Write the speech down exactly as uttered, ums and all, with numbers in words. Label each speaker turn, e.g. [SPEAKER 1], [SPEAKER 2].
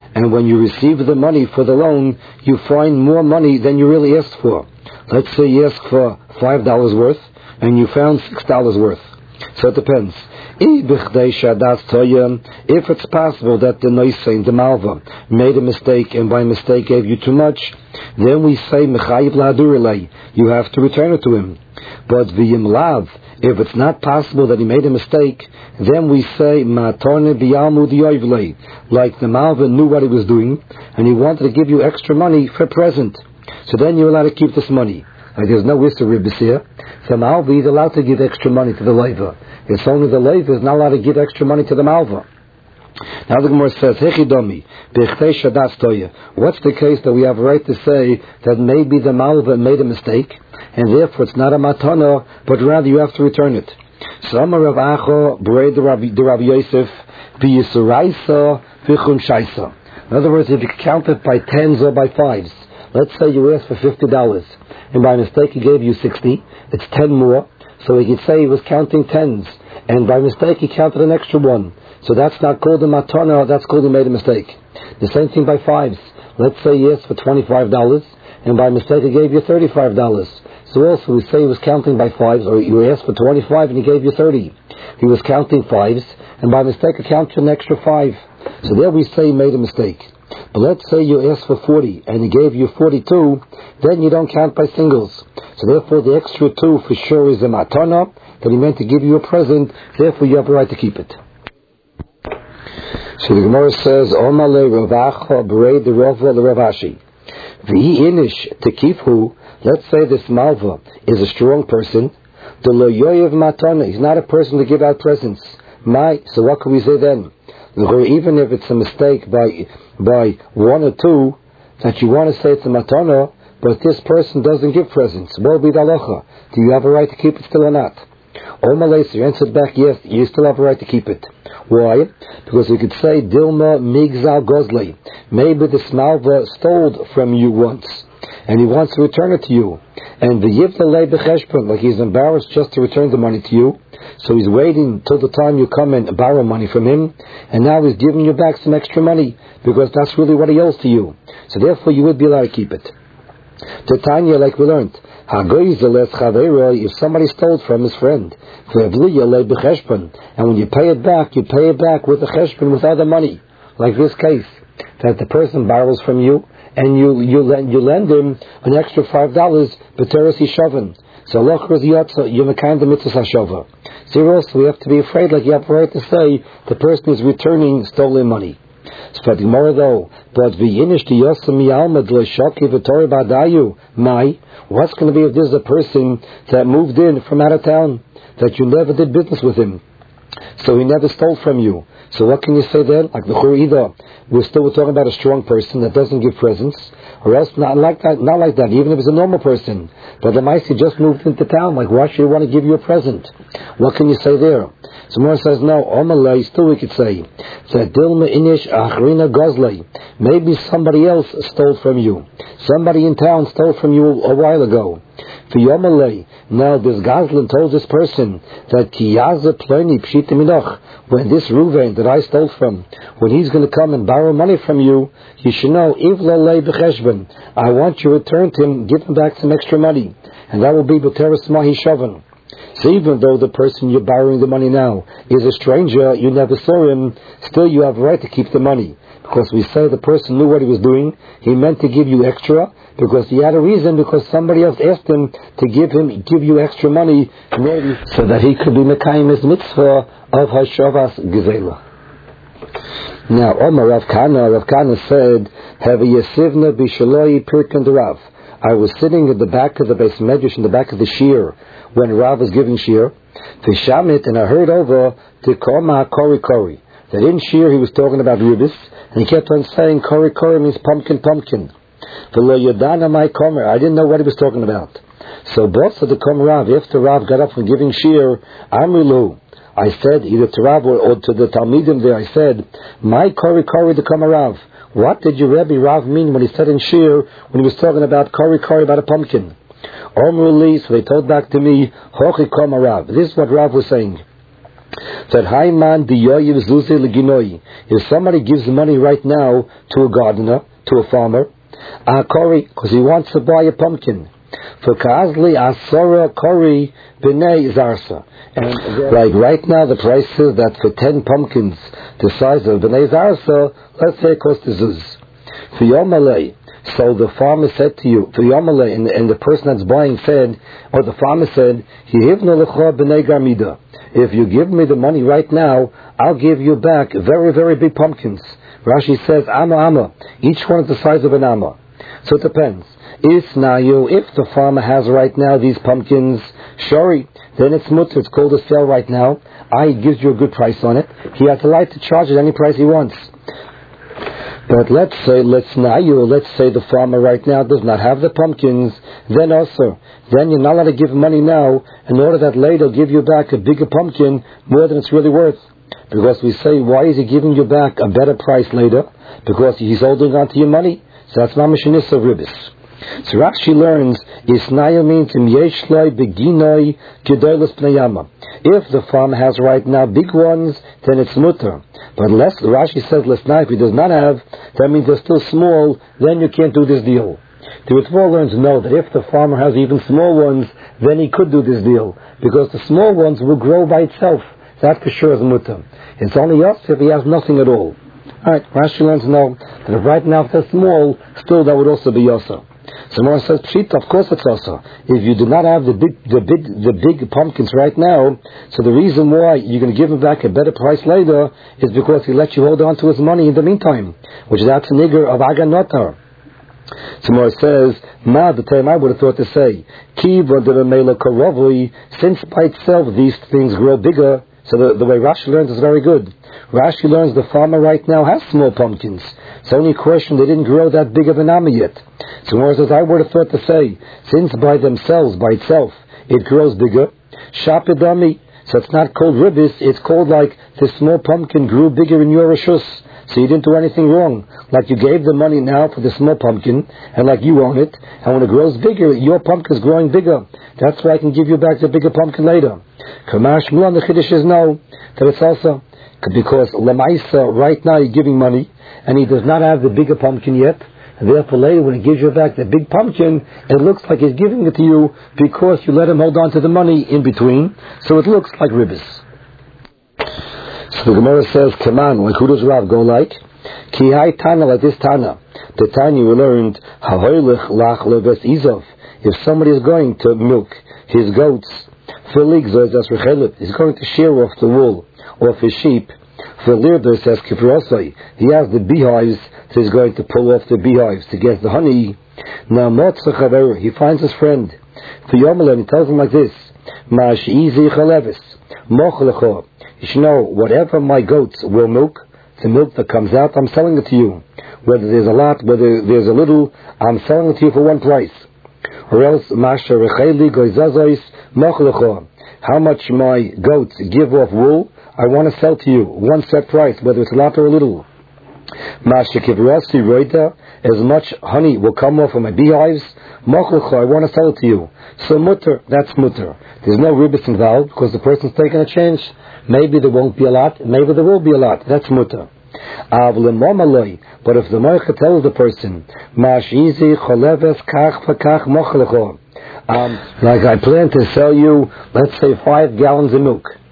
[SPEAKER 1] and when you receive the money for the loan, you find more money than you really asked for. Let's say you asked for five dollars worth, and you found six dollars worth. So it depends. If it's possible that the Noisein, the Malva, made a mistake and by mistake gave you too much, then we say you have to return it to him. But V'yimlav, if it's not possible that he made a mistake, then we say like the Malva knew what he was doing and he wanted to give you extra money for present. So then you're allowed to keep this money. Like there's no Issa Ribbis here. So Malva is allowed to give extra money to the Leiva. It's only the Leiva is not allowed to give extra money to the Malva. Now the Gemara says, Hechidomi, what's the case that we have a right to say that maybe the Malva made a mistake, and therefore it's not a matana, but rather you have to return it? Some Rav Acho, Berei the Rav Yosef, V'yisuraisa, V'chum Shaisa. In other words, if you count it by tens or by fives, let's say you asked for fifty dollars, and by mistake he gave you sixty, it's ten more, so he could say he was counting tens, and by mistake he counted an extra one. So that's not called a matana, that's called he made a mistake. The same thing by fives. Let's say he asked for twenty-five dollars, and by mistake he gave you thirty-five dollars. So also we say he was counting by fives, or you asked for twenty-five and he gave you thirty. He was counting fives, and by mistake he counted an extra five. So there we say he made a mistake. But let's say you asked for forty, and he gave you forty-two, then you don't count by singles. So therefore the extra two for sure is a matana, that he meant to give you a present, therefore you have a right to keep it. So the Gemara says, Omale Ravacha Berei the Rava the Ravashi. V'hi inish tekifhu. Let's say this Malva is a strong person. The lo yoyev matana. He's not a person to give out presents. My. So what can we say then? Even if it's a mistake by by one or two, that you want to say it's a matana, but this person doesn't give presents. What will be the halacha? Do you have a right to keep it still or not? Omale, so you answered back, yes, you still have a right to keep it. Why? Because we could say, Dilma Migzal Gozley. Maybe the Smalva stole from you once, and he wants to return it to you. And the Yivdalei Becheshpon, like he's embarrassed just to return the money to you, so he's waiting till the time you come and borrow money from him, and now he's giving you back some extra money, because that's really what he owes to you. So therefore you would be allowed to keep it. Titania, like we learned, if somebody stole from his friend, and when you pay it back, you pay it back with a cheshbon, with other money. Like this case, that the person borrows from you, and you you lend, you lend him an extra five dollars, b'teres hishavan. So loch is yotza, you mekayim the mitzvah hashava. So also we have to be afraid, like you have the right to say, the person is returning stolen money. So for the Gemara though, but v'yinish the yosem miyalma d'le'shoki v'tori ba'dayu, my, what's going to be if there's a person that moved in from out of town, that you never did business with him, so he never stole from you? So what can you say then? Like the Churida, we're still talking about a strong person that doesn't give presents, or else not like that, not like that, even if it's a normal person. But the mice, he just moved into town, like why should he want to give you a present? What can you say there? So Mora says, no, Omalei, still we could say, that Dilma Inish Achrina Gozlei, maybe somebody else stole from you. Somebody in town stole from you a while ago. V'yomalei, now this Gazlan told this person that Kiyaza Ploni Pshita Minoch, when this Ruvain that I stole from, when he's going to come and borrow money from you, you should know, Ivlalei B'cheshbon, I want you to return to him, give him back some extra money, and that will be B'teres Mahi Shavan. So even though the person you're borrowing the money now is a stranger, you never saw him, still you have a right to keep the money. Because we say the person knew what he was doing, he meant to give you extra, because he had a reason, because somebody else asked him to give him, give you extra money, maybe, so that he could be Mekayim his mitzvah of Hashavas Gezela. Now, Omar Rav Kana, Rav Kana said, Have a Yesivna Bishaloi Pirkan Rav. I was sitting at the back of the Beis Medrash, in the back of the Shir, when Rav was giving Shir, Tishamit, and I heard over to Koma Kori Kori. That in Shir he was talking about ribis, and he kept on saying Kori Kori means pumpkin, pumpkin. V'lo yadana my komer, I didn't know what he was talking about. So both of the Kom Rav, after Rav got up from giving Shir, Amrilu, I said, either to Rav or, or to the Talmidim there, I said, my Kori Kori the Kom Rav. What did your Rebbe Rav mean when he said in Shir, when he was talking about Kori Kori, about a pumpkin? Omruli, so they told back to me, Hochi Kom Rav. This is what Rav was saying. That Haiman Diyoyiv Zuzi Leginoi. If somebody gives money right now to a gardener, to a farmer, Akori, because he wants to buy a pumpkin. For Kazli Asora Kori B'nei Zarsa. And like right now the price is that for ten pumpkins the size of B'nei Zarsa, let's say it costs a zuz. For Yomalei, so the farmer said to you, for Yomalei, and, and the person that's buying said, or the farmer said, Hihivna Lecha B'nei Garmida. If you give me the money right now, I'll give you back very, very big pumpkins. Rashi says, Amma Amma. Each one is the size of an Amma. So it depends. Isnayu, if the farmer has right now these pumpkins, shori, then it's mutter, it's called a sale right now. I gives you a good price on it. He has the right to charge it any price he wants. But let's say, let's nayu, let's say the farmer right now does not have the pumpkins, then also, then you're not allowed to give money now in order that later he'll give you back a bigger pumpkin more than it's really worth. Because we say, why is he giving you back a better price later? Because he's holding on to your money. So that's mamishinis of ribis. So Rashi learns, Isnaya means im yeshloi beginoi gedolos pneyama. If the farmer has right now big ones, then it's mutter. But unless Rashi says lesnai, if he does not have, that means they're still small, then you can't do this deal. The Ritva learns know that if the farmer has even small ones, then he could do this deal. Because the small ones will grow by itself. That for sure is mutter. It's only us if he has nothing at all. Alright, Rashi learns to know that if right now if they're small, still that would also be yosa. So Mora says, Pshita, of course it's also. If you do not have the big, the big, the big pumpkins right now, so the reason why you're going to give him back a better price later is because he let you hold on to his money in the meantime, which that's a nigger of Aganotar. So Mora says, Ma, the time I would have thought to say, Kiva de Mela Karovui, since by itself these things grow bigger. So the, the way Rashi learns is very good. Rashi learns the farmer right now has small pumpkins. It's only a question they didn't grow that big of an amma yet. So Mora says, I would have thought to say, since by themselves, by itself, it grows bigger, shapidami, so it's not called ribis, it's called like the small pumpkin grew bigger in your rishus. So you didn't do anything wrong. Like you gave the money now for the small pumpkin, and like you own it, and when it grows bigger, your pumpkin is growing bigger. That's why I can give you back the bigger pumpkin later. Kamash Mulan, the Chiddush is no, that it's also, because Lamaisa, right now you're giving money, and he does not have the bigger pumpkin yet, and therefore later when he gives you back the big pumpkin, it looks like he's giving it to you because you let him hold on to the money in between, so it looks like ribbis. So the Gemara says, come on, like who does Rav go like? Ki hai Tana, like this Tana. The Tanya we learned, Hahoylech lach leves izov. If somebody is going to milk his goats, he's going to shear off the wool off his sheep. For Lirder says Kiprosai, he has the beehives, so he's going to pull off the beehives to get the honey. Now Motzach he finds his friend. For Yomelan, he tells him like this: Ma'ashizi chalevis, mochlecho. You should know, whatever my goats will milk, the milk that comes out, I'm selling it to you. Whether there's a lot, whether there's a little, I'm selling it to you for one price. Or else, Masha Recheli Goizazois Mochlecho. How much my goats give off wool, I want to sell to you. One set price, whether it's a lot or a little. Masha Kivrasi Roita, as much honey will come off of my beehives, Mochlecho, I want to sell it to you. So mutter, that's mutter. There's no ribis involved, because the person's taking a change. Maybe there won't be a lot, maybe there will be a lot. That's mutter. But if the Moicha tells the person, um, like I plan to sell you, let's say, five gallons of milk.